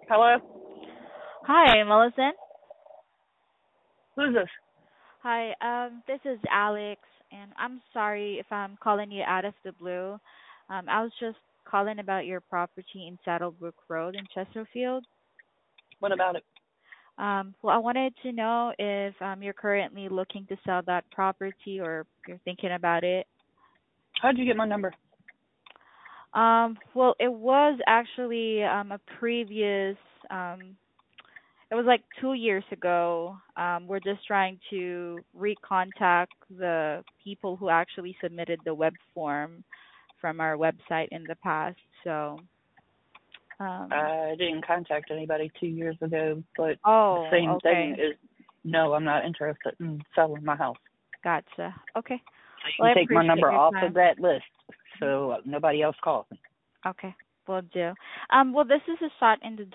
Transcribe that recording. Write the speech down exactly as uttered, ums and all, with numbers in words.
Hello? Hi, Millicent. Who's this? Hi, um, this is Alex, and I'm sorry if I'm calling you out of the blue. Um, I was just calling about your property in Saddlebrook Road in Chesterfield. What about it? Um, well, I wanted to know if um, you're currently looking to sell that property or you're thinking about it. How'd you get my number? Um, well, it was actually um, a previous um, it was like two years ago. Um, we're just trying to recontact the people who actually submitted the web form from our website in the past. So, um, I didn't contact anybody two years ago, but the oh, same thing okay, is no, I'm not interested in selling my house. gotcha. Okay, So you well, I can take my appreciate number your off of time. that list Mhm. so nobody else calls me. Okay, will do. Um, well, this is a shot in the